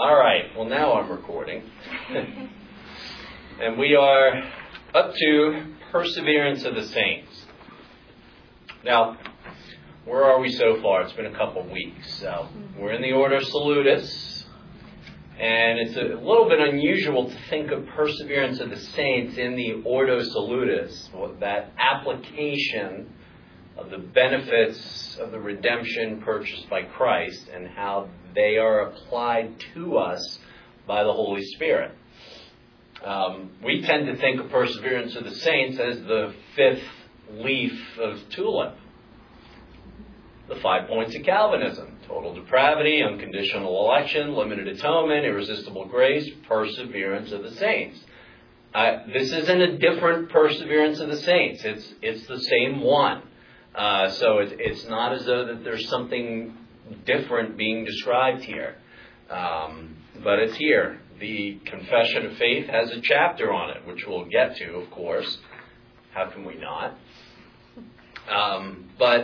All right, well now I'm recording. And we are up to Perseverance of the Saints. Now, where are we so far? It's been a couple weeks. So we're in the Ordo Salutis. And it's a little bit unusual to think of Perseverance of the Saints in the Ordo Salutis, that application of the benefits of the redemption purchased by Christ and how they are applied to us by the Holy Spirit. We tend to think of Perseverance of the Saints as the fifth leaf of tulip. The 5 points of Calvinism: total depravity, unconditional election, limited atonement, irresistible grace, perseverance of the saints. This isn't a different Perseverance of the Saints. It's the same one. So it's not as though that there's something different being described here. But it's here. The Confession of Faith has a chapter on it, which we'll get to, of course. How can we not? But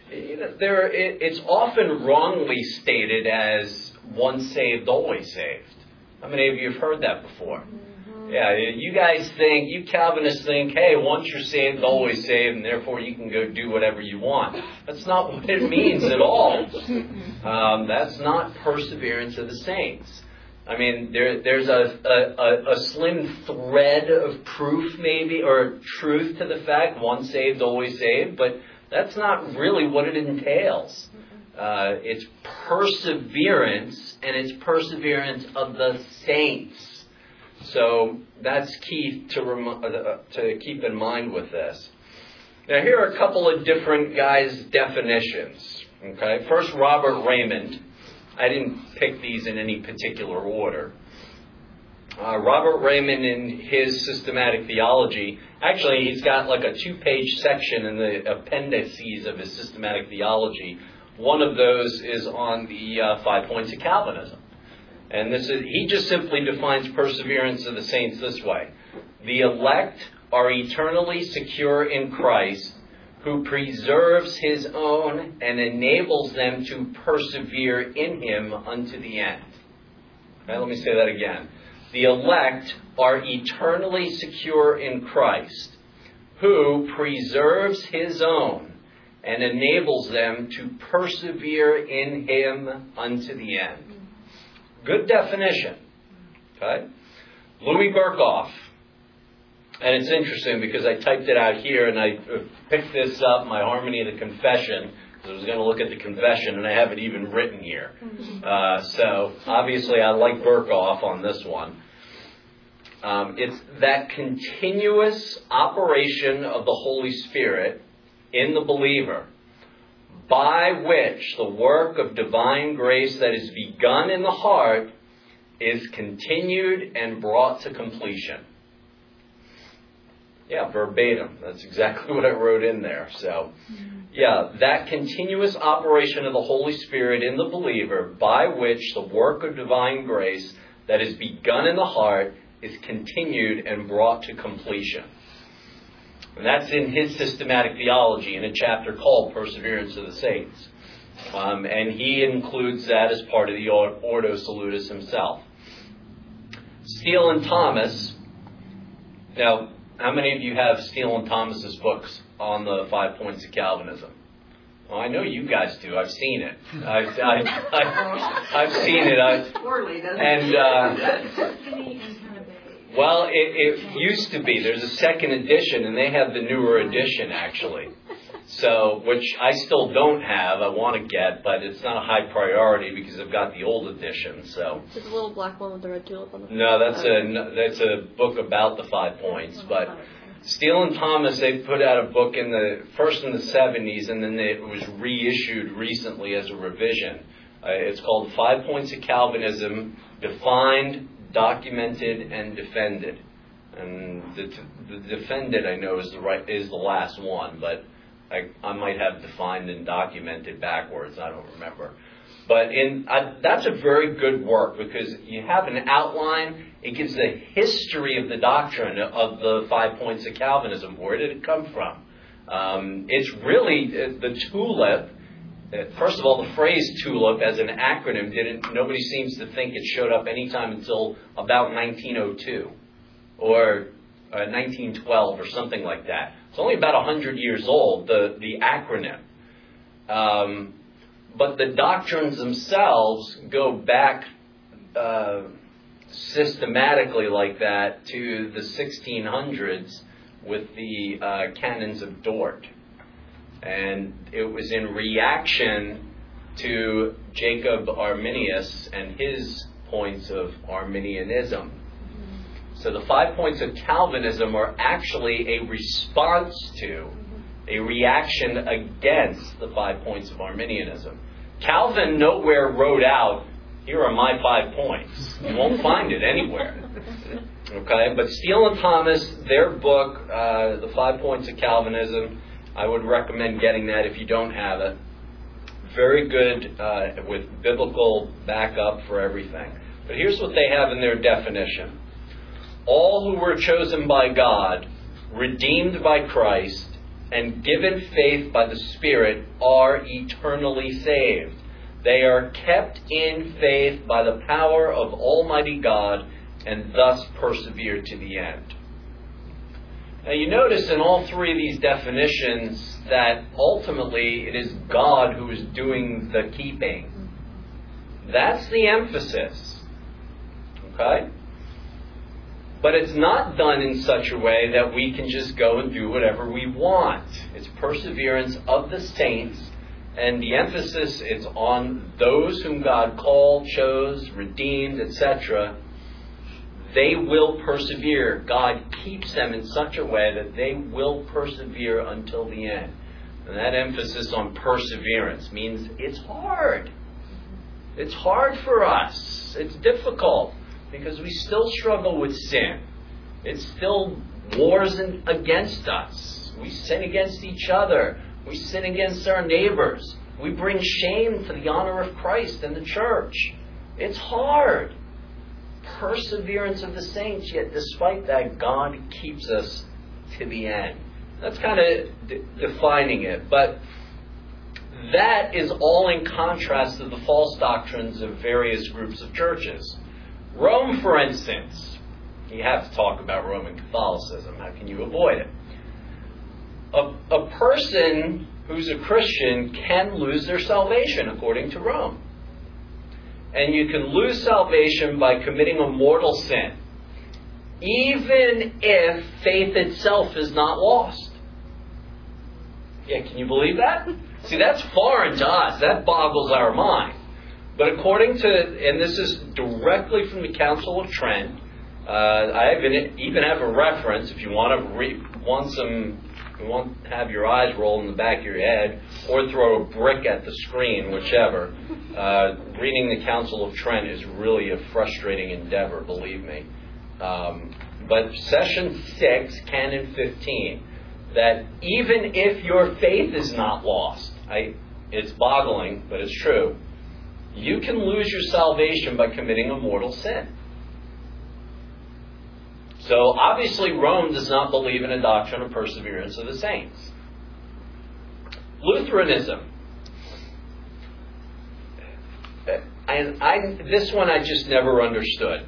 it's often wrongly stated as once saved, always saved. How many of you have heard that before? Yeah, you guys think, you Calvinists think, hey, once you're saved, always saved, and therefore you can go do whatever you want. That's not what it means at all. That's not Perseverance of the Saints. I mean, there's a slim thread of proof, maybe, or truth to the fact, once saved, always saved, but that's not really what it entails. It's perseverance, and it's perseverance of the saints. So that's key to keep in mind with this. Now, here are a couple of different guys' definitions. Okay, first, Robert Raymond. I didn't pick these in any particular order. Robert Raymond, in his systematic theology, actually, he's got like a 2-page section in the appendices of his systematic theology. One of those is on the 5 points of Calvinism. And he just simply defines Perseverance of the Saints this way: the elect are eternally secure in Christ, who preserves his own and enables them to persevere in him unto the end. Okay, let me say that again. The elect are eternally secure in Christ, who preserves his own and enables them to persevere in him unto the end. Good definition. Okay? Louis Berkhoff. And it's interesting because I typed it out here and I picked this up, my Harmony of the Confession, because I was going to look at the confession and I have it even written here. So obviously I like Berkhoff on this one. It's that continuous operation of the Holy Spirit in the believer, by which the work of divine grace that is begun in the heart is continued and brought to completion. Yeah, verbatim. That's exactly what I wrote in there. So, yeah, that continuous operation of the Holy Spirit in the believer, by which the work of divine grace that is begun in the heart is continued and brought to completion. And that's in his systematic theology in a chapter called Perseverance of the Saints. And he includes that as part of the Ordo Salutis himself. Steele and Thomas. Now, how many of you have Steele and Thomas's books on the 5 points of Calvinism? Well, I know you guys do. I've seen it. I've seen it. Poorly, doesn't it? Well, it used to be. There's a second edition, and they have the newer edition, actually. So, which I still don't have. I want to get, but it's not a high priority because I've got the old edition. So. Is it the little black one with the red tulip on the front? No, that's a book about the 5 points. But Steele and Thomas, they put out a book in the 70s, and then it was reissued recently as a revision. It's called 5 Points of Calvinism, Defined, Documented, and Defended. And the defended, I know, is the last one, but I might have defined and documented backwards. I don't remember. But that's a very good work because you have an outline. It gives the history of the doctrine of the 5 points of Calvinism. Where did it come from? It's really the tulip First of all, the phrase TULIP as an acronym nobody seems to think it showed up anytime until about 1902 or 1912 or something like that. It's only about 100 years old, the acronym. But the doctrines themselves go back systematically like that to the 1600s with the Canons of Dort. And it was in reaction to Jacob Arminius and his points of Arminianism. So the 5 points of Calvinism are actually a response to, a reaction against the 5 points of Arminianism. Calvin nowhere wrote out, here are my 5 points. You won't find it anywhere. Okay, but Steele and Thomas, their book, The 5 Points of Calvinism, I would recommend getting that if you don't have it. Very good with biblical backup for everything. But here's what they have in their definition. All who were chosen by God, redeemed by Christ, and given faith by the Spirit are eternally saved. They are kept in faith by the power of Almighty God and thus persevere to the end. Now you notice in all three of these definitions that ultimately it is God who is doing the keeping. That's the emphasis. Okay? But it's not done in such a way that we can just go and do whatever we want. It's perseverance of the saints, and the emphasis is on those whom God called, chose, redeemed, etc. They will persevere. God keeps them in such a way that they will persevere until the end. And that emphasis on perseverance means it's hard. It's hard for us. It's difficult because we still struggle with sin. It still wars against us. We sin against each other. We sin against our neighbors. We bring shame to the honor of Christ and the church. It's hard. Perseverance of the saints, yet despite that, God keeps us to the end. That's kind of defining it. But that is all in contrast to the false doctrines of various groups of churches. Rome, for instance, you have to talk about Roman Catholicism. How can you avoid it? A person who's a Christian can lose their salvation, according to Rome. And you can lose salvation by committing a mortal sin, even if faith itself is not lost. Yeah, can you believe that? See, that's foreign to us. That boggles our mind. But according to, and this is directly from the Council of Trent, I even have a reference if you want to have your eyes roll in the back of your head, or throw a brick at the screen, whichever. Reading the Council of Trent is really a frustrating endeavor, believe me. But Session 6, Canon 15, that even if your faith is not lost, it's boggling, but it's true, you can lose your salvation by committing a mortal sin. So obviously Rome does not believe in a doctrine of perseverance of the saints. Lutheranism. And this one I just never understood.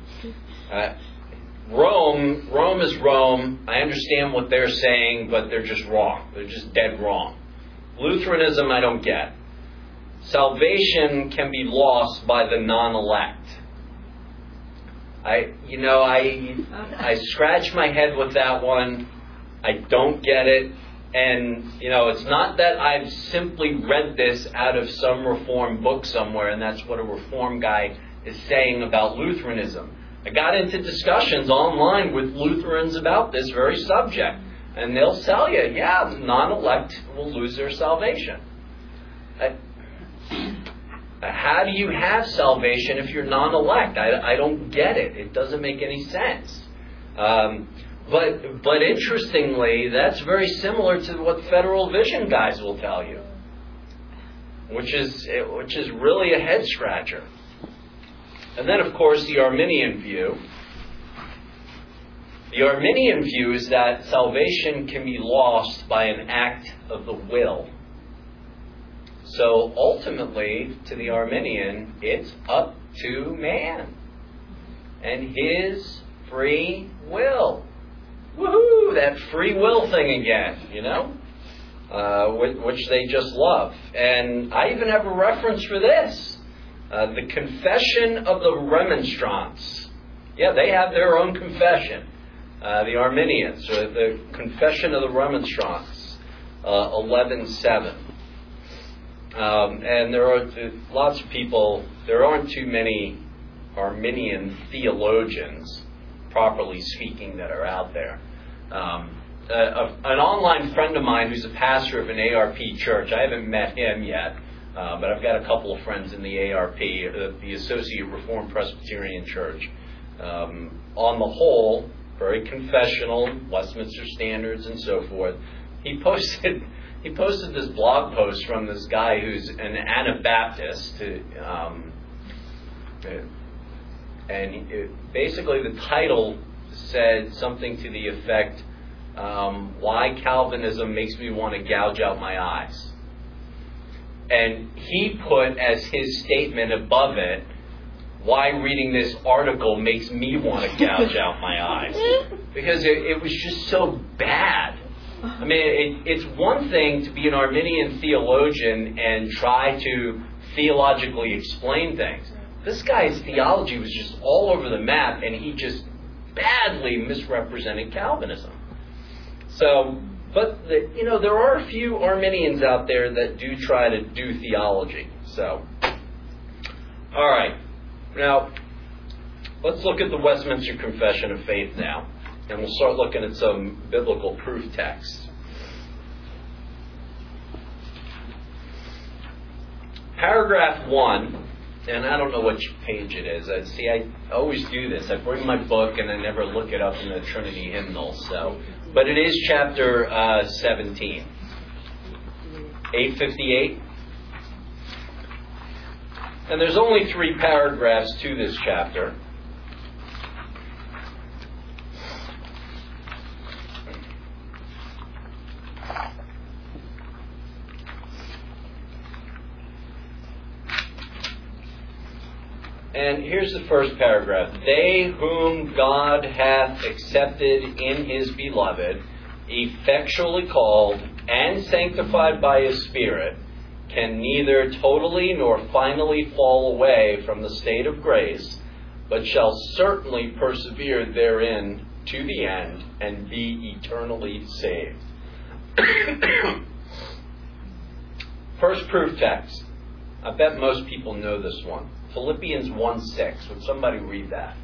Rome is Rome. I understand what they're saying, but they're just wrong. They're just dead wrong. Lutheranism I don't get. Salvation can be lost by the non-elect. I scratch my head with that one. I don't get it. And, it's not that I've simply read this out of some Reformed book somewhere, and that's what a Reformed guy is saying about Lutheranism. I got into discussions online with Lutherans about this very subject, and they'll tell you, the non-elect will lose their salvation. How do you have salvation if you're non-elect? I don't get it. It doesn't make any sense. But interestingly, that's very similar to what Federal Vision guys will tell you, which is really a head scratcher. And then, of course, the Arminian view. The Arminian view is that salvation can be lost by an act of the will. So ultimately, to the Arminian, it's up to man and his free will. Woohoo! That free will thing again, which they just love. And I even have a reference for this. The Confession of the Remonstrants. Yeah, they have their own confession. The Arminians, the Confession of the Remonstrants, 11:7. And there are lots of people, there aren't too many Arminian theologians, properly speaking, that are out there. An online friend of mine who's a pastor of an ARP church, I haven't met him yet, but I've got a couple of friends in the ARP, the Associate Reformed Presbyterian Church. On the whole, very confessional, Westminster Standards and so forth. He posted this blog post from this guy who's an Anabaptist, and basically the title said something to the effect, why Calvinism makes me want to gouge out my eyes. And he put as his statement above it, why reading this article makes me want to gouge out my eyes. Because it was just so bad. I mean, it's one thing to be an Arminian theologian and try to theologically explain things. This guy's theology was just all over the map, and he just badly misrepresented Calvinism. So, but there are a few Arminians out there that do try to do theology. So, all right. Now, let's look at the Westminster Confession of Faith now, and we'll start looking at some biblical proof texts. Paragraph 1, and I don't know which page it is. I always do this. I bring my book and I never look it up in the Trinity hymnal. But it is chapter 17, 858. And there's only 3 paragraphs to this chapter. And here's the first paragraph. They whom God hath accepted in his beloved, effectually called and sanctified by his Spirit, can neither totally nor finally fall away from the state of grace, but shall certainly persevere therein to the end and be eternally saved. First proof text. I bet most people know this one. Philippians 1:6. Would somebody read that?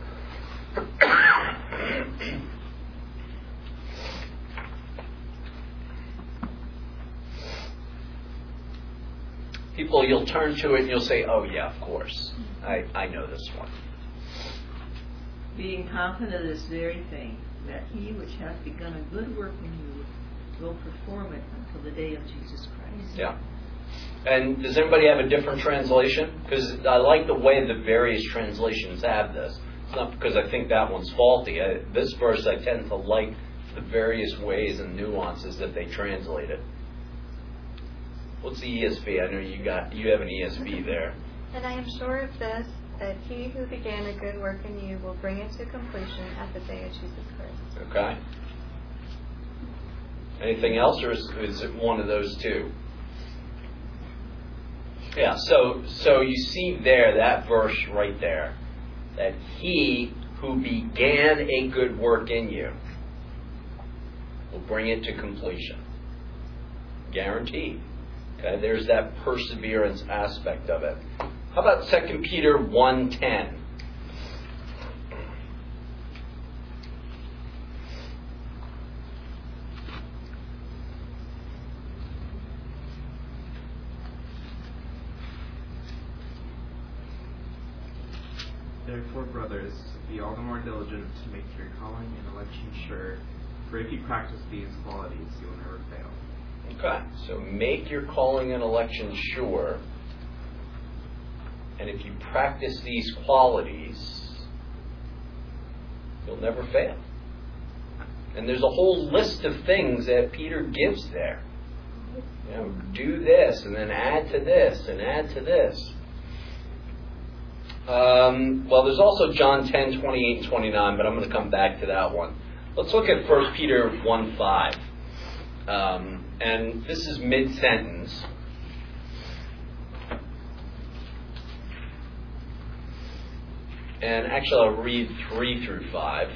People, you'll turn to it and you'll say, oh yeah, of course. I know this one. Being confident of this very thing, that he which hath begun a good work in you will perform it until the day of Jesus Christ. Yeah. And does anybody have a different translation? Because I like the way the various translations have this. It's not because I think that one's faulty. This verse I tend to like the various ways and nuances that they translate it. What's the ESV? I know you have an ESV there. And I am sure of this, that he who began a good work in you will bring it to completion at the day of Jesus Christ. Okay. Anything else, or is it one of those two? Yeah, so you see there, that verse right there, that he who began a good work in you will bring it to completion. Guaranteed. Okay, there's that perseverance aspect of it. How about 2 Peter 1:10? Therefore, brothers, be all the more diligent to make your calling and election sure, for if you practice these qualities, you will never fail. Okay, so make your calling and election sure, and if you practice these qualities, you'll never fail. And there's a whole list of things that Peter gives there. Do this, and then add to this, and add to this. Well, there's also John 10, 28 and 29, but I'm going to come back to that one. Let's look at 1 Peter 1:5. And this is mid-sentence. And actually, I'll read 3 through 5.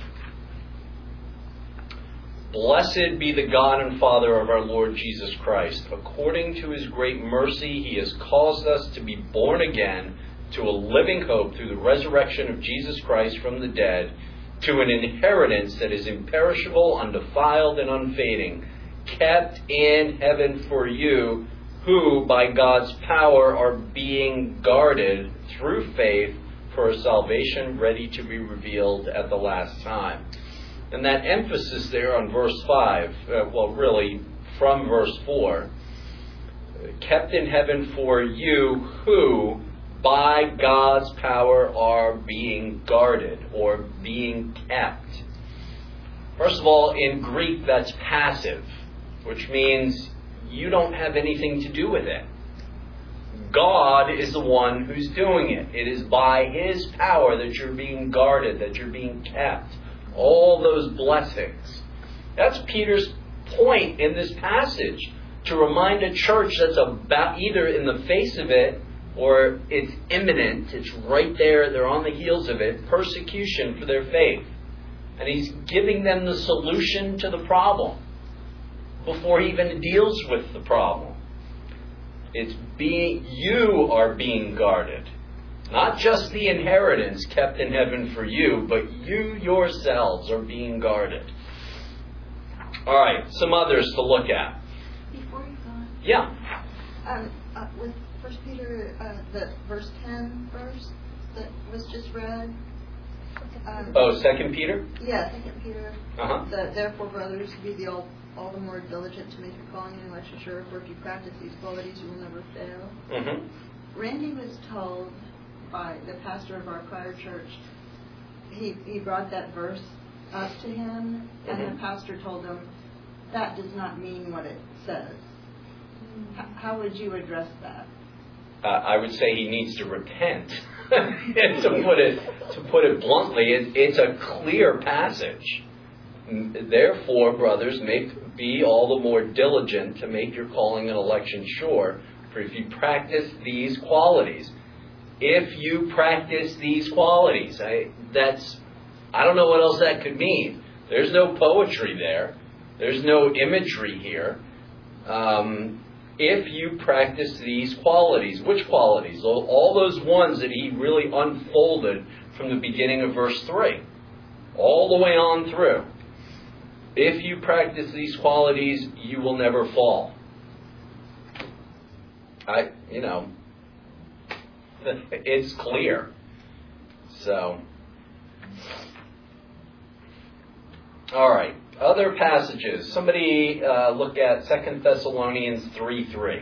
Blessed be the God and Father of our Lord Jesus Christ. According to his great mercy, he has caused us to be born again to a living hope through the resurrection of Jesus Christ from the dead, to an inheritance that is imperishable, undefiled, and unfading, kept in heaven for you, who by God's power are being guarded through faith for a salvation ready to be revealed at the last time. And that emphasis there on verse 5, really from verse 4, kept in heaven for you who by God's power are being guarded or being kept. First of all, in Greek that's passive, which means you don't have anything to do with it. God is the one who's doing it. It is by his power that you're being guarded, that you're being kept. All those blessings. That's Peter's point in this passage, to remind a church that's about either in the face of it or it's imminent, it's right there, they're on the heels of it, persecution for their faith. And he's giving them the solution to the problem before he even deals with the problem. You are being guarded. Not just the inheritance kept in heaven for you, but you yourselves are being guarded. All right, some others to look at. Before you go on. Yeah. With 1 Peter, the verse 10 verse that was just read. 2 Peter? Yeah, 2 Peter. Uh-huh. Therefore, brothers, be all the more diligent to make your calling and election sure, for if you practice these qualities, you will never fail. Mm-hmm. Randy was told by the pastor of our prior church, he brought that verse up to him, and the pastor told him, that does not mean what it says. How would you address that? I would say he needs to repent. And to put it bluntly, it's a clear passage. Therefore, brothers, be all the more diligent to make your calling and election sure, for if you practice these qualities. If you practice these qualities, I don't know what else that could mean. There's no poetry there. There's no imagery here. If you practice these qualities, which qualities? All those ones that he really unfolded from the beginning of verse 3, all the way on through. If you practice these qualities, you will never fall. It's clear. So, all right. Other passages. Somebody look at 2 Thessalonians 3:3.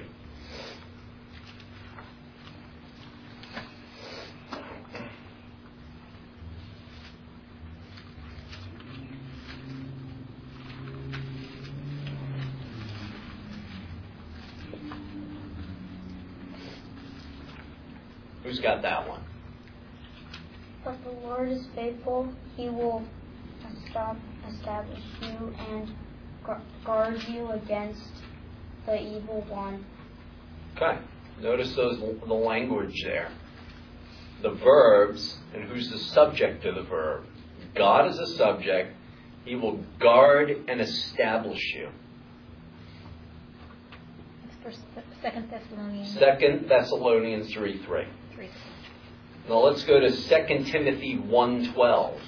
Who's got that one? But the Lord is faithful. He will establish you and guard you against the evil one. Okay. Notice the language there. The verbs, and who's the subject of the verb? God is the subject. He will guard and establish you. It's 2 Thessalonians. 2 Thessalonians 3:3. Now let's go to 2 Timothy 1:12.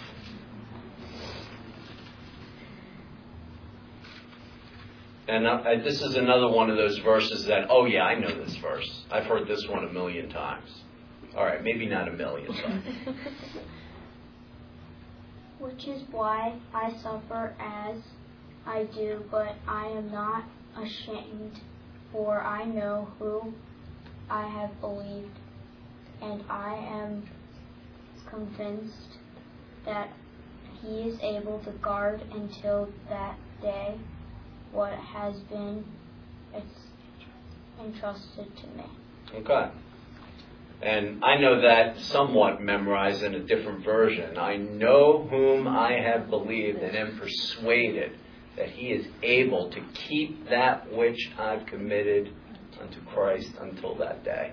And this is another one of those verses that, I know this verse. I've heard this one a million times. All right, maybe not a million, but. Which is why I suffer as I do, but I am not ashamed, for I know who I have believed, and I am convinced that he is able to guard until that day what has been entrusted to me. Okay. And I know that somewhat memorized in a different version. I know whom I have believed and am persuaded that he is able to keep that which I've committed unto Christ until that day.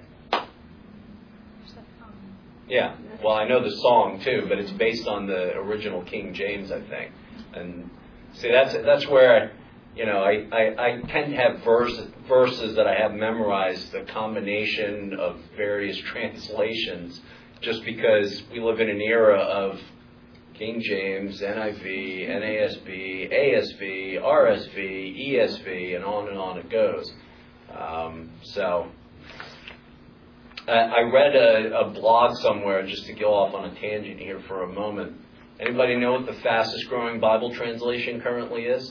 Yeah, well, I know the song too, but it's based on the original King James, I think. And see, that's where, I tend to have verses that I have memorized, a combination of various translations, just because we live in an era of King James, NIV, NASB, ASV, RSV, ESV, and on it goes. I read a blog somewhere, just to go off on a tangent here for a moment. Anybody know what the fastest growing Bible translation currently is?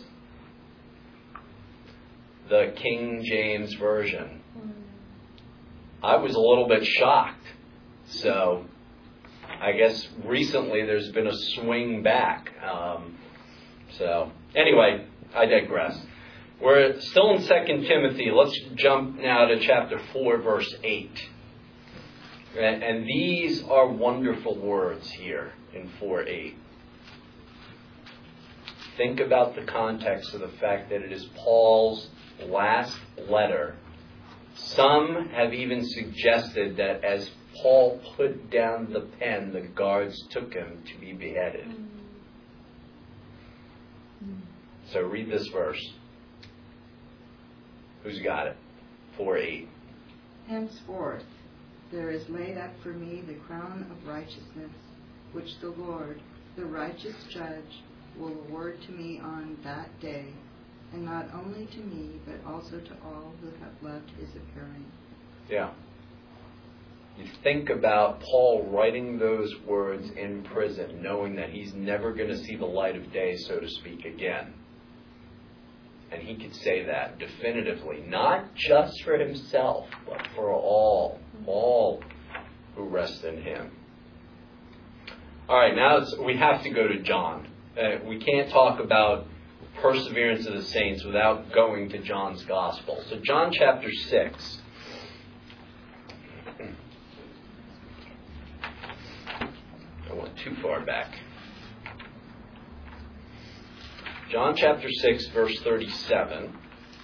The King James Version. I was a little bit shocked. So I guess recently there's been a swing back. Anyway, I digress. We're still in 2 Timothy. Let's jump now to chapter 4, verse 8. And these are wonderful words here in 4:8. Think about the context of the fact that it is Paul's last letter. Some have even suggested that as Paul put down the pen, the guards took him to be beheaded. So read this verse. Who's got it? 4:8. Henceforth there is laid up for me the crown of righteousness, which the Lord, the righteous judge, will award to me on that day, and not only to me, but also to all who have loved his appearing. Yeah. You think about Paul writing those words in prison, knowing that he's never going to see the light of day, so to speak, again. And he could say that definitively, not just for himself, but for all who rest in him. All right, now we have to go to John. We can't talk about perseverance of the saints without going to John's Gospel. So John chapter 6. I went too far back. John chapter 6, verse 37.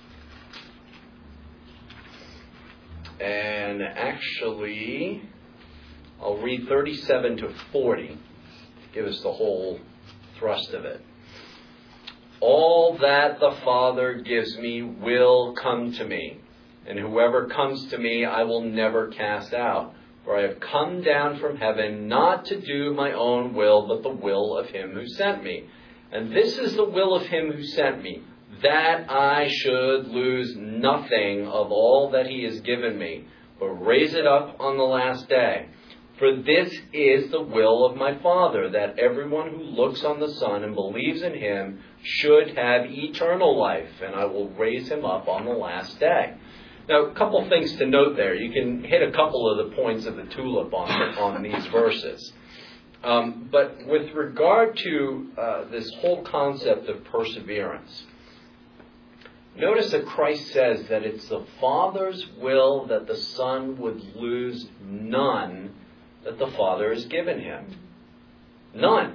And actually, I'll read 37 to 40 to give us the whole thrust of it. All that the Father gives me will come to me, and whoever comes to me I will never cast out. For I have come down from heaven not to do my own will, but the will of him who sent me. And this is the will of him who sent me, that I should lose nothing of all that he has given me, but raise it up on the last day. For this is the will of my Father, that everyone who looks on the Son and believes in him should have eternal life, and I will raise him up on the last day. Now, a couple things to note there. You can hit a couple of the points of the tulip on these verses. But with regard to this whole concept of perseverance, notice that Christ says that it's the Father's will that the Son would lose none that the Father has given him. None.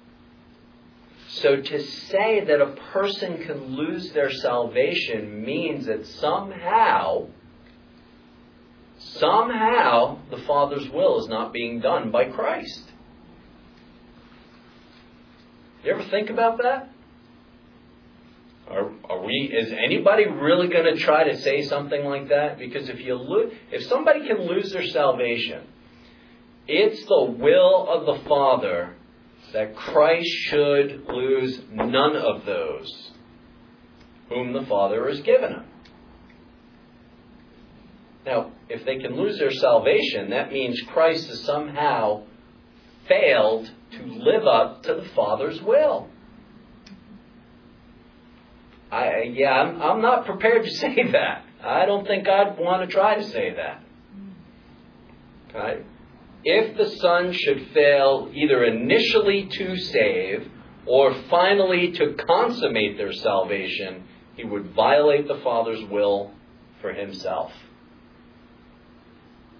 So to say that a person can lose their salvation means that somehow the Father's will is not being done by Christ. You ever think about that? Is anybody really going to try to say something like that? Because if somebody can lose their salvation, it's the will of the Father that Christ should lose none of those whom the Father has given him. Now, if they can lose their salvation, that means Christ has somehow failed to live up to the Father's will. I'm not prepared to say that. I don't think I'd want to try to say that. Okay? If the Son should fail either initially to save or finally to consummate their salvation, he would violate the Father's will for himself.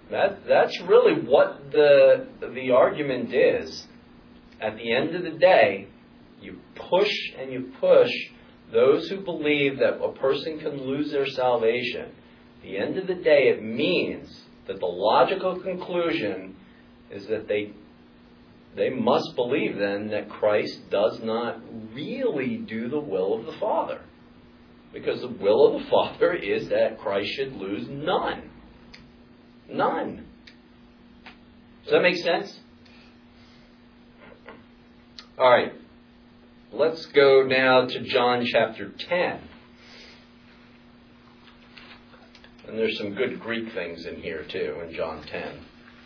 That's really what the argument is. At the end of the day, you push and you push those who believe that a person can lose their salvation. At the end of the day, it means that the logical conclusion is that they must believe then that Christ does not really do the will of the Father. Because the will of the Father is that Christ should lose none. None. Does that make sense? All right. Let's go now to John chapter 10. And there's some good Greek things in here too, in John 10.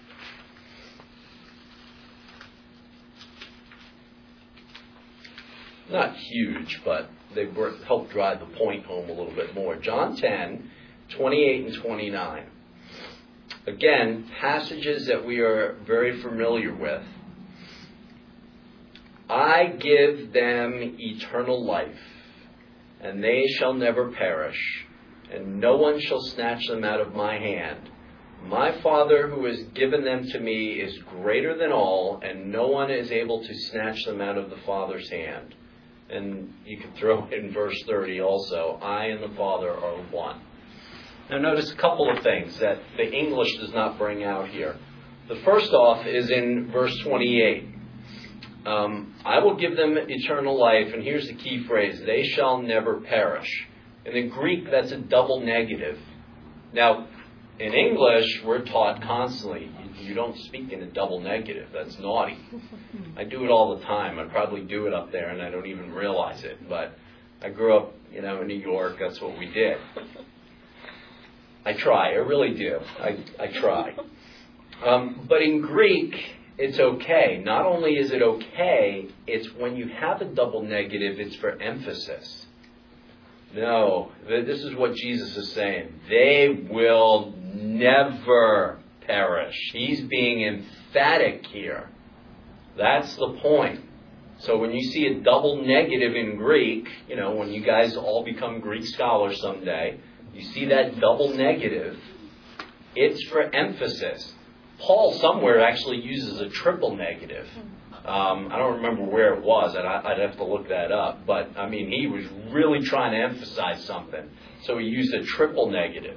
Not huge, but they help drive the point home a little bit more. John 10, 28 and 29. Again, passages that we are very familiar with. I give them eternal life, and they shall never perish, and no one shall snatch them out of my hand. My Father who has given them to me is greater than all, and no one is able to snatch them out of the Father's hand. And you can throw in verse 30 also, I and the Father are one. Now notice a couple of things that the English does not bring out here. The first off is in verse 28. I will give them eternal life, and here's the key phrase, they shall never perish. In the Greek, that's a double negative. Now, in English, we're taught constantly, you don't speak in a double negative. That's naughty. I do it all the time. I probably do it up there, and I don't even realize it. But I grew up, in New York. That's what we did. I try. I really do. I try. But in Greek, it's okay. Not only is it okay, it's when you have a double negative, it's for emphasis. No, this is what Jesus is saying. They will never perish. He's being emphatic here. That's the point. So when you see a double negative in Greek, when you guys all become Greek scholars someday, you see that double negative, it's for emphasis. Paul somewhere actually uses a triple negative. I don't remember where it was, and I'd have to look that up. But, he was really trying to emphasize something. So he used a triple negative.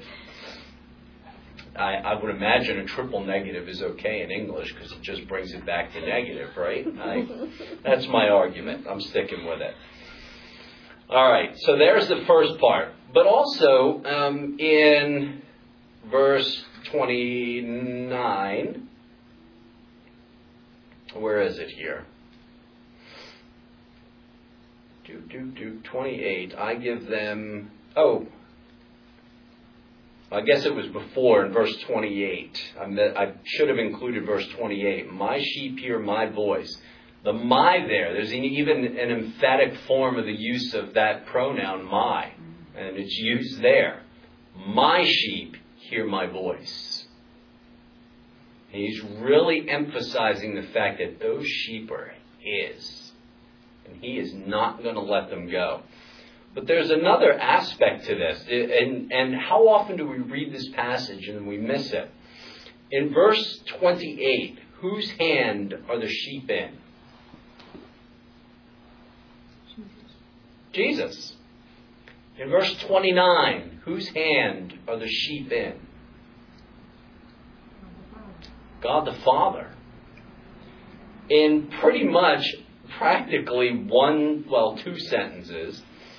I would imagine a triple negative is okay in English because it just brings it back to negative, right? That's my argument. I'm sticking with it. All right, so there's the first part. But also, in verse 29... Where is it here? 28. I give them... I guess it was before in verse 28. I should have included verse 28. My sheep hear my voice. The my there's even an emphatic form of the use of that pronoun my. And it's used there. My sheep hear my voice. He's really emphasizing the fact that those sheep are his. And he is not going to let them go. But there's another aspect to this. And how often do we read this passage and we miss it? In verse 28, whose hand are the sheep in? Jesus. In verse 29, whose hand are the sheep in? God the Father. In pretty much practically two sentences,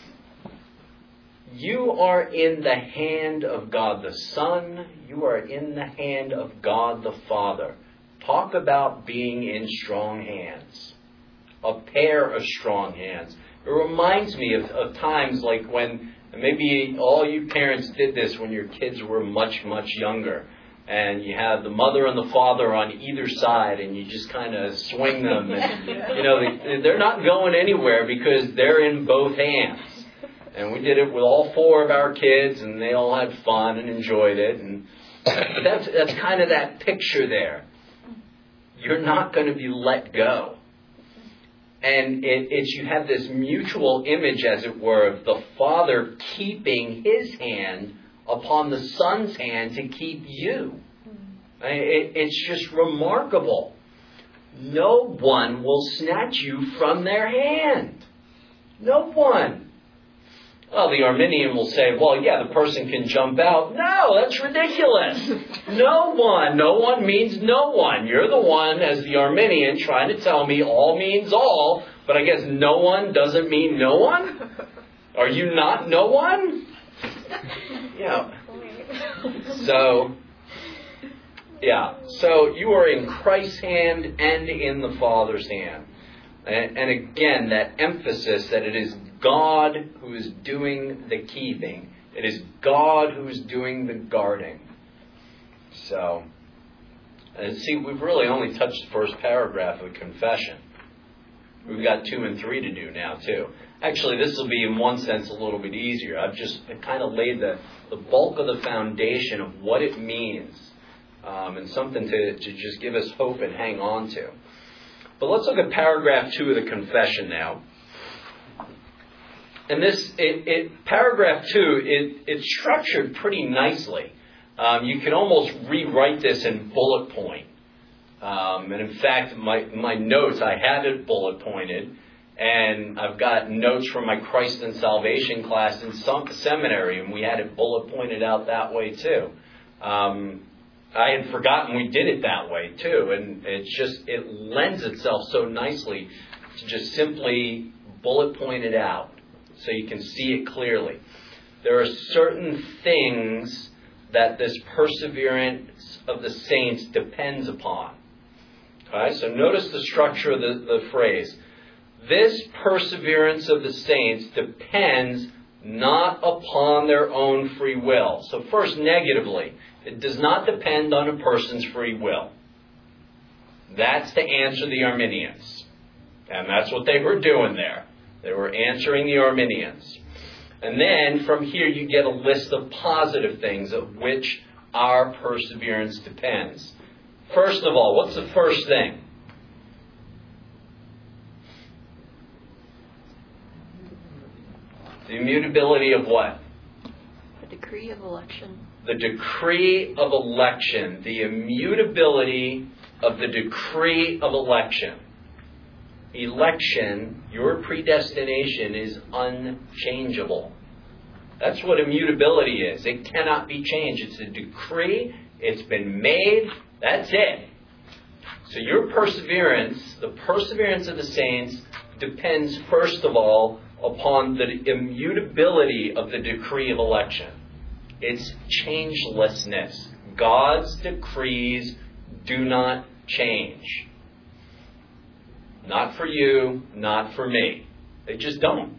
you are in the hand of God the Son. You are in the hand of God the Father. Talk about being in strong hands. A pair of strong hands. It reminds me of times like when, maybe all you parents did this when your kids were much, much younger. And you have the mother and the father on either side, and you just kind of swing them. And, they're not going anywhere because they're in both hands. And we did it with all four of our kids, and they all had fun and enjoyed it. And that's kind of that picture there. You're not going to be let go. And you have this mutual image, as it were, of the Father keeping his hand upon the Son's hand to keep you. It's just remarkable. No one will snatch you from their hand. No one. Well, the Arminian will say, well, yeah, the person can jump out. No, that's ridiculous. No one. No one means no one. You're the one, as the Arminian, trying to tell me all means all, but I guess no one doesn't mean no one? Are you not no one? Yeah. So you are in Christ's hand and in the Father's hand. And again, that emphasis that it is God who is doing the keeping. It is God who is doing the guarding. So, and see, we've really only touched the first paragraph of the confession. We've got 2 and 3 to do now, too. Actually, this will be, in one sense, a little bit easier. I've just kind of laid the bulk of the foundation of what it means. And something to just give us hope and hang on to. But let's look at paragraph 2 of the confession now. And paragraph 2, it's structured pretty nicely. You can almost rewrite this in bullet point. And in fact, my notes, I had it bullet pointed. And I've got notes from my Christ and Salvation class in some seminary, and we had it bullet pointed out that way too. I had forgotten we did it that way too, and it lends itself so nicely to just simply bullet point it out so you can see it clearly. There are certain things that this perseverance of the saints depends upon. Okay, so notice the structure of the phrase. This perseverance of the saints depends not upon their own free will. So first, negatively, it does not depend on a person's free will. That's to answer the Arminians. And that's what they were doing there. They were answering the Arminians. And then from here you get a list of positive things of which our perseverance depends. First of all, what's the first thing? The immutability of what? The decree of election. The decree of election. The immutability of the decree of election. Election, your predestination, is unchangeable. That's what immutability is. It cannot be changed. It's a decree. It's been made. That's it. So your perseverance, the perseverance of the saints, depends first of all upon the immutability of the decree of election. It's changelessness. God's decrees do not change. Not for you, not for me. They just don't.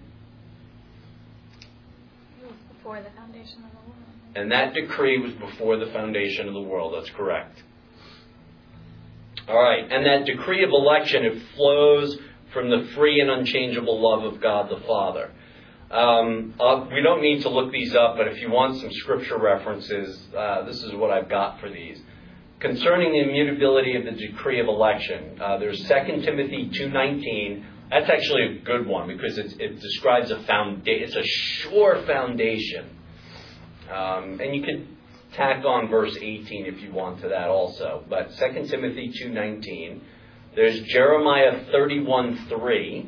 It was before the foundation of the world. And that decree was before the foundation of the world. That's correct. All right. And that decree of election, it flows from the free and unchangeable love of God the Father. We don't need to look these up, but if you want some scripture references, this is what I've got for these. Concerning the immutability of the decree of election, there's 2 Timothy 2:19. That's actually a good one because it describes a foundation. It's a sure foundation. And you could tack on verse 18 if you want to that also. But 2 Timothy 2:19. There's Jeremiah 31:3.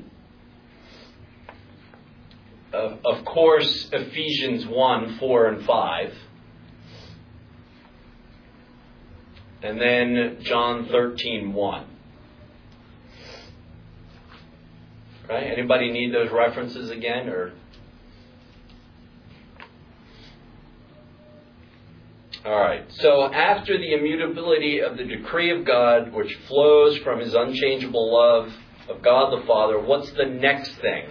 Of course, Ephesians 1:4 and 5. And then John 13:1. Right? Anybody need those references again? Or all right. So after the immutability of the decree of God, which flows from His unchangeable love of God the Father, what's the next thing?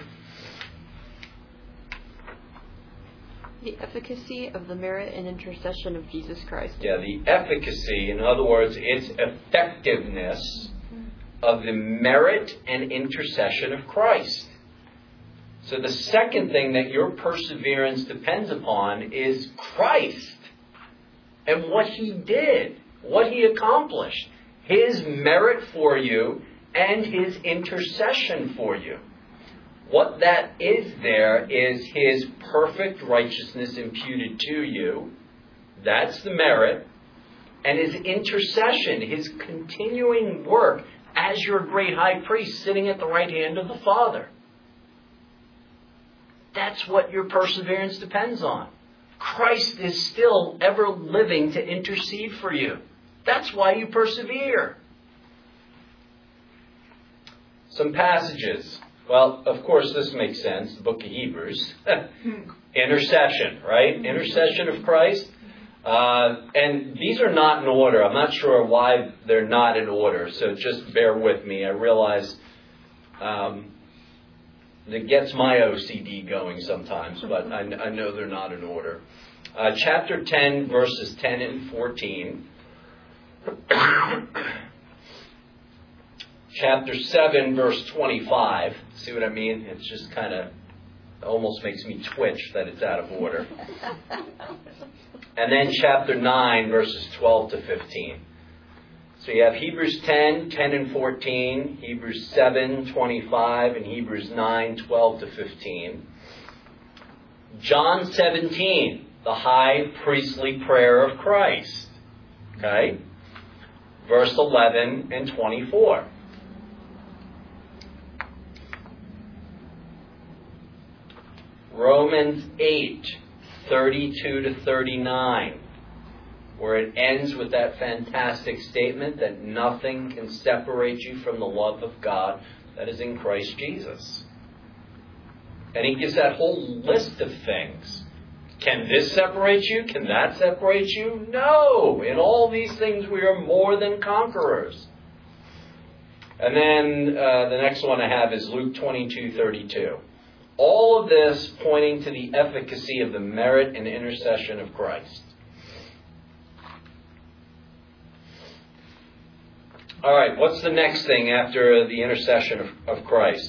The efficacy of the merit and intercession of Jesus Christ. Yeah, the efficacy, in other words, its effectiveness of the merit and intercession of Christ. So the second thing that your perseverance depends upon is Christ and what He did, what He accomplished, His merit for you and His intercession for you. What that is there is His perfect righteousness imputed to you. That's the merit. and his intercession, his continuing work as your great high priest sitting at the right hand of the Father. That's what your perseverance depends on. Christ is still ever living to intercede for you. That's why you persevere. Some passages. Well, of course, this makes sense. The book of Hebrews. Intercession, right? Intercession of Christ. And these are not in order. I'm not sure why they're not in order. So just bear with me. I realize that gets my OCD going sometimes, but I know they're not in order. Chapter 10, verses 10 and 14. Chapter 7, verse 25. See what I mean? It's just kind of almost makes me twitch that it's out of order. And then chapter 9, verses 12 to 15. So you have Hebrews 10, 10 and 14, Hebrews 7, 25, and Hebrews 9, 12 to 15. John 17, the high priestly prayer of Christ. Okay? Verse 11 and 24. Romans 8, 32 to 39, where it ends with that fantastic statement that nothing can separate you from the love of God that is in Christ Jesus. And he gives that whole list of things. Can this separate you? Can that separate you? No! In all these things we are more than conquerors. And then the next one I have is Luke 22:32. All of this pointing to the efficacy of the merit and intercession of Christ. All right, what's the next thing after the intercession of Christ?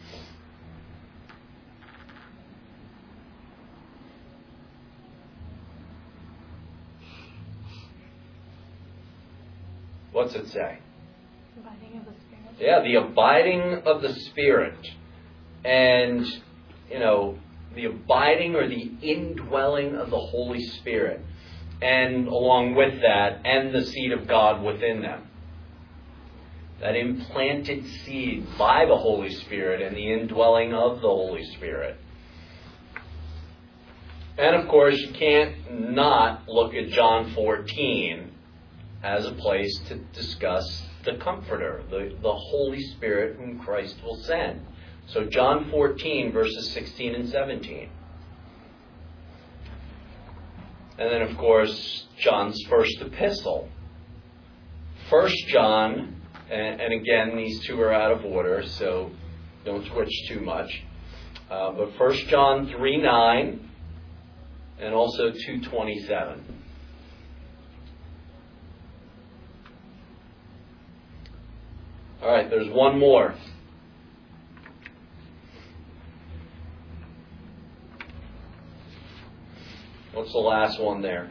What's it say? Abiding of the Spirit. Yeah, the abiding of the Spirit. And, the abiding or the indwelling of the Holy Spirit. And along with that, and the seed of God within them. That implanted seed by the Holy Spirit and the indwelling of the Holy Spirit. And of course, you can't not look at John 14 as a place to discuss the Comforter, the Holy Spirit whom Christ will send. So John 14, verses 16 and 17. And then, of course, John's first epistle. 1 John, and again, these two are out of order, so don't switch too much. But 1 John 3:9 and also 2:27. All right, there's one more. What's the last one there?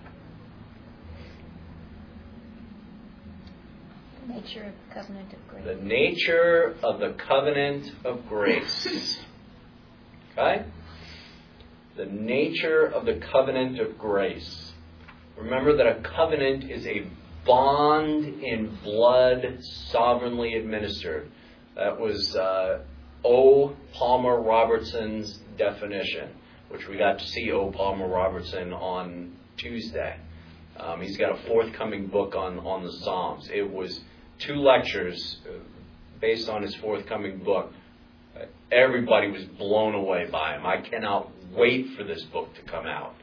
The nature of the covenant of grace. The nature of the covenant of grace. Okay? The nature of the covenant of grace. Remember that a covenant is a bond in blood sovereignly administered. That was O. Palmer Robertson's definition, which we got to see O. Palmer Robertson on Tuesday. He's got a forthcoming book on the Psalms. It was 2 lectures based on his forthcoming book. Everybody was blown away by him. I cannot wait for this book to come out.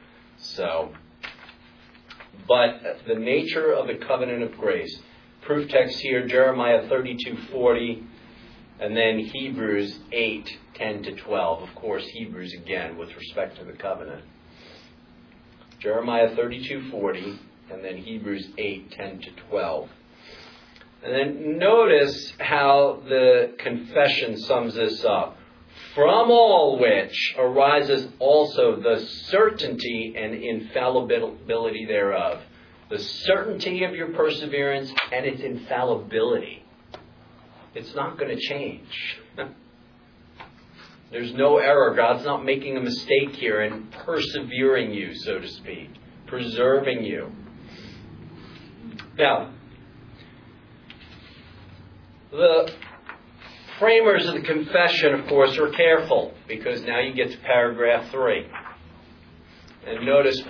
But the nature of the covenant of grace. Proof text here, Jeremiah 32:40, and then Hebrews 8:10 to 12. Of course, Hebrews again with respect to the covenant. Jeremiah 32:40, and then Hebrews 8:10 to 12. And then notice how the confession sums this up. From all which arises also the certainty and infallibility thereof. The certainty of your perseverance and its infallibility. It's not going to change. There's no error. God's not making a mistake here in persevering you, so to speak. Preserving you. Now, the framers of the confession, of course, are careful, because now you get to paragraph 3. And notice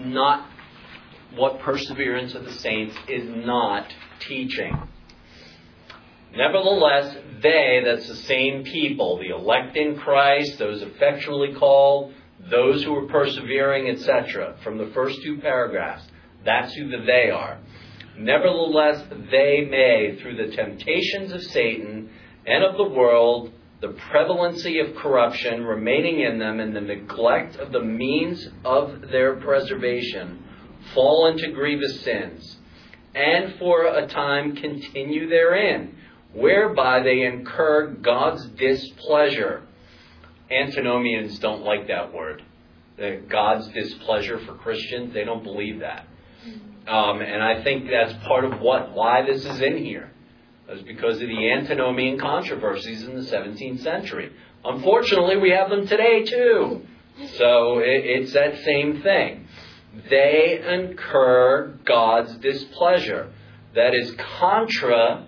what Perseverance of the Saints is not teaching. Nevertheless, they, that's the same people, the elect in Christ, those effectually called, those who are persevering, etc., from the first 2 paragraphs, that's who the they are. Nevertheless, they may, through the temptations of Satan and of the world, the prevalency of corruption remaining in them, and the neglect of the means of their preservation, fall into grievous sins, and for a time continue therein, whereby they incur God's displeasure. Antinomians don't like that word. God's displeasure for Christians, they don't believe that. And I think that's part of why this is in here. It's because of the antinomian controversies in the 17th century. Unfortunately, we have them today too. So it's that same thing. They incur God's displeasure. That is contra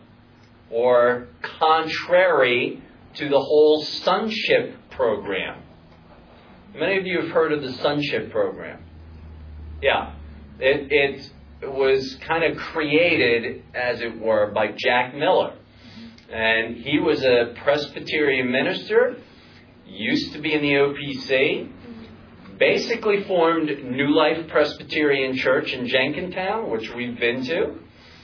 or contrary to the whole sonship program. Many of you have heard of the sonship program. Yeah. It was kind of created, as it were, by Jack Miller. And he was a Presbyterian minister, used to be in the OPC, basically formed New Life Presbyterian Church in Jenkintown, which we've been to.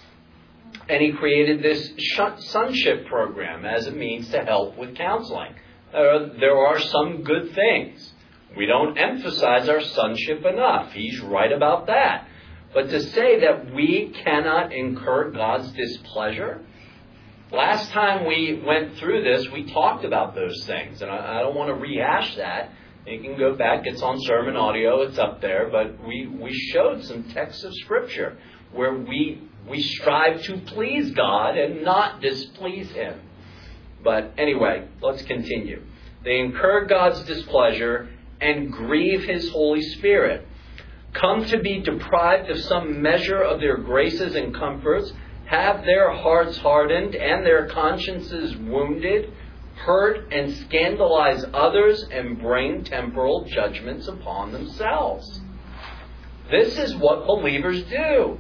And he created this sonship program as a means to help with counseling. There are some good things. We don't emphasize our sonship enough. He's right about that. But to say that we cannot incur God's displeasure, last time we went through this, we talked about those things. And I don't want to rehash that. You can go back. It's on sermon audio. It's up there. But we showed some texts of Scripture where we strive to please God and not displease Him. But anyway, let's continue. They incur God's displeasure and grieve His Holy Spirit, come to be deprived of some measure of their graces and comforts, have their hearts hardened and their consciences wounded, hurt and scandalize others, and bring temporal judgments upon themselves. This is what believers do.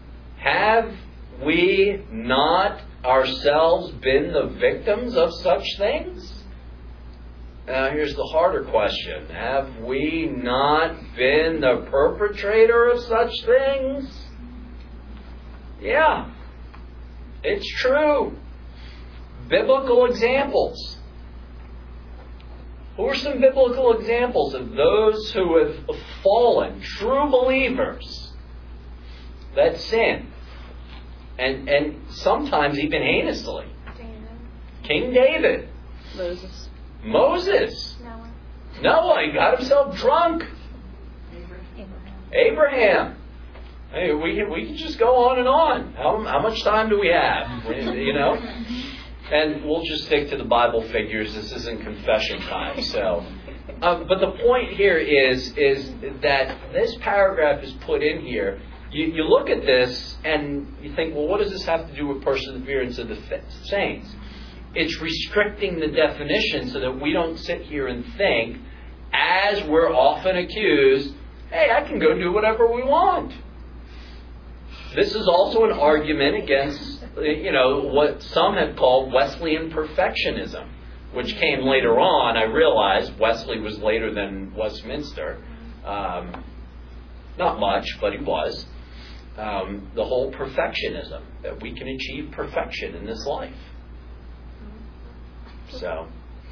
Have we not ourselves been the victims of such things? Now here's the harder question. Have we not been the perpetrator of such things? Yeah, it's true. Biblical examples. Who are some biblical examples of those who have fallen, true believers, that sin? And sometimes even heinously. King David. Moses. Noah, he got himself drunk. Abraham. Hey, we can just go on and on. How much time do we have? You know? And we'll just stick to the Bible figures. This isn't confession time. So, but the point here is that this paragraph is put in here. You look at this and you think, well, what does this have to do with perseverance of the saints? It's restricting the definition so that we don't sit here and think, as we're often accused, hey, I can go do whatever we want. This is also an argument against, what some have called Wesleyan perfectionism, which came later on. I realize Wesley was later than Westminster. Not much, but he was. The whole perfectionism, that we can achieve perfection in this life. So,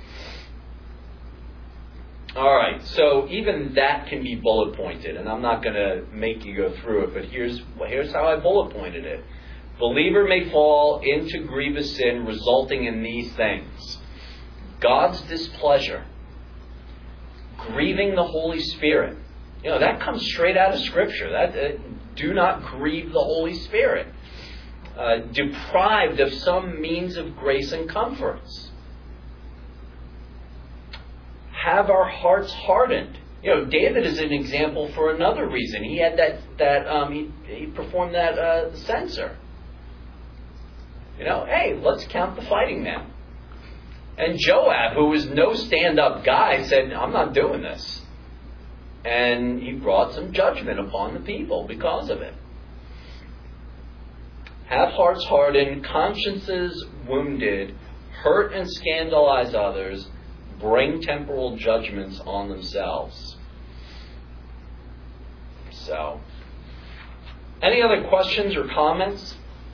all right. So even that can be bullet pointed, and I'm not going to make you go through it. But here's how I bullet pointed it. Believer may fall into grievous sin, resulting in these things: God's displeasure, grieving the Holy Spirit. That comes straight out of Scripture. Do not grieve the Holy Spirit. Deprived of some means of grace and comforts. Have our hearts hardened. David is an example for another reason. He had he performed that censer. Hey, let's count the fighting men. And Joab, who was no stand-up guy, said, I'm not doing this. And he brought some judgment upon the people because of it. Have hearts hardened, consciences wounded, hurt and scandalize others, bring temporal judgments on themselves. So, any other questions or comments?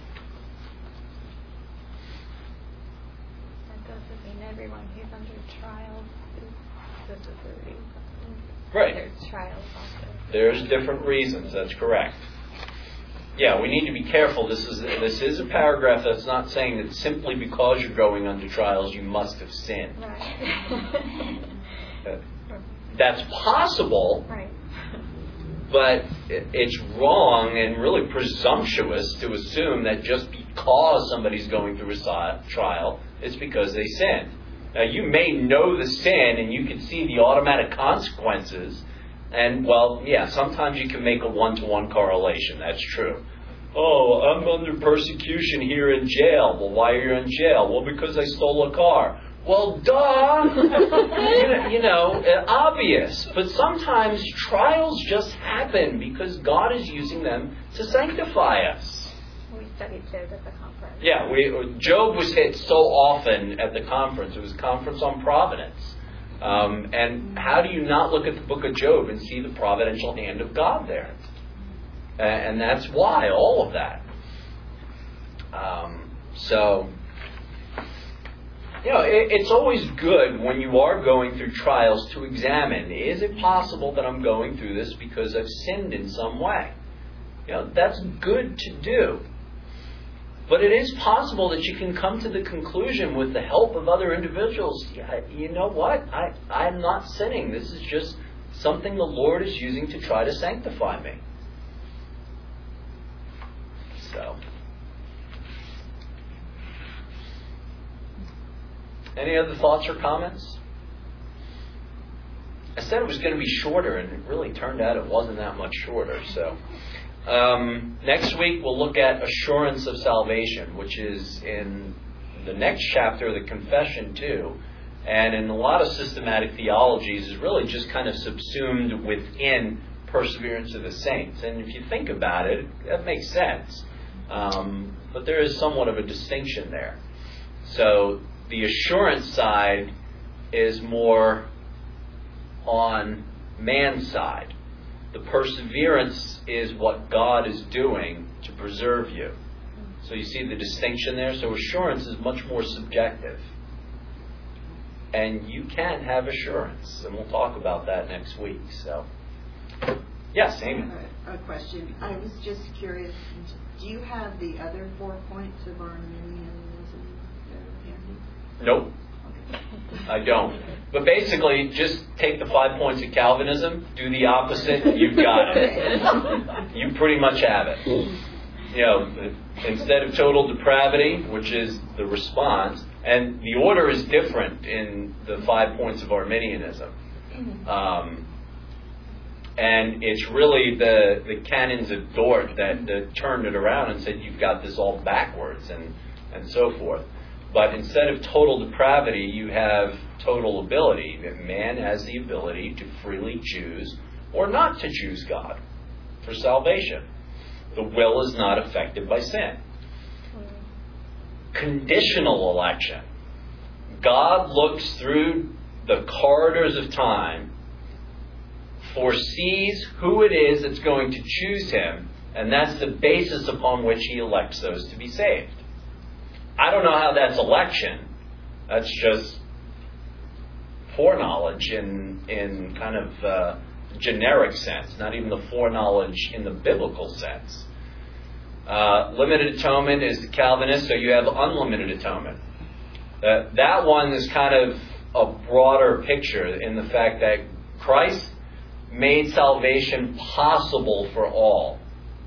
That doesn't mean everyone who's under trials is disability. Right. There's trials also. There's different reasons. That's correct. Yeah, we need to be careful. This is a paragraph that's not saying that simply because you're going under trials you must have sinned. Right. That's possible, Right. but it's wrong and really presumptuous to assume that just because somebody's going through a trial, it's because they sinned. Now, you may know the sin and you can see the automatic consequences. And, sometimes you can make a one-to-one correlation. That's true. Oh, I'm under persecution here in jail. Well, why are you in jail? Well, because I stole a car. Well, duh! Obvious. But sometimes trials just happen because God is using them to sanctify us. We studied Job at the conference. Yeah, Job was hit so often at the conference. It was a conference on providence. And how do you not look at the book of Job and see the providential hand of God there? And that's why, all of that. It's always good when you are going through trials to examine, is it possible that I'm going through this because I've sinned in some way? That's good to do. But it is possible that you can come to the conclusion with the help of other individuals, you know what? I'm not sinning. This is just something the Lord is using to try to sanctify me. So, any other thoughts or comments? I said it was going to be shorter, and it really turned out it wasn't that much shorter. So, next week we'll look at assurance of salvation, which is in the next chapter of the confession too, and in a lot of systematic theologies is really just kind of subsumed within perseverance of the saints. And if you think about it, that makes sense. But there is somewhat of a distinction there. So the assurance side is more on man's side. The perseverance is what God is doing to preserve you. So you see the distinction there? So assurance is much more subjective. And you can have assurance. And we'll talk about that next week. So, yes, Amy. A question. I was just curious. Do you have the other 4 points of Arminianism there handy? Nope. I don't. But basically, just take the 5 points of Calvinism, do the opposite, you've got it. You pretty much have it. Instead of total depravity, which is the response, and the order is different in the 5 points of Arminianism. And it's really the canons of Dort that turned it around and said you've got this all backwards and so forth. But instead of total depravity, you have total ability. That man has the ability to freely choose or not to choose God for salvation. The will is not affected by sin. Conditional election. God looks through the corridors of time, foresees who it is that's going to choose him, and that's the basis upon which he elects those to be saved. I don't know how that's election. That's just foreknowledge in kind of generic sense, not even the foreknowledge in the biblical sense. Limited atonement is the Calvinist, so you have unlimited atonement. That one is kind of a broader picture in the fact that Christ made salvation possible for all.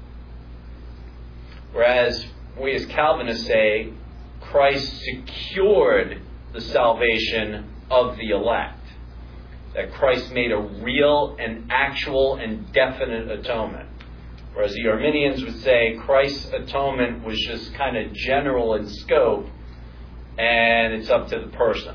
Whereas we as Calvinists say, Christ secured the salvation of the elect. That Christ made a real and actual and definite atonement. Whereas the Arminians would say Christ's atonement was just kind of general in scope, and it's up to the person.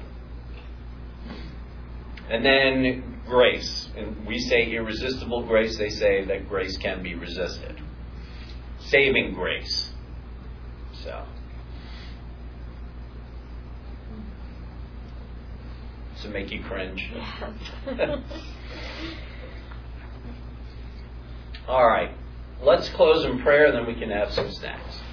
And then grace. And we say irresistible grace. They say that grace can be resisted. Saving grace. So to make you cringe. Yes. All right. Let's close in prayer, and then we can have some snacks.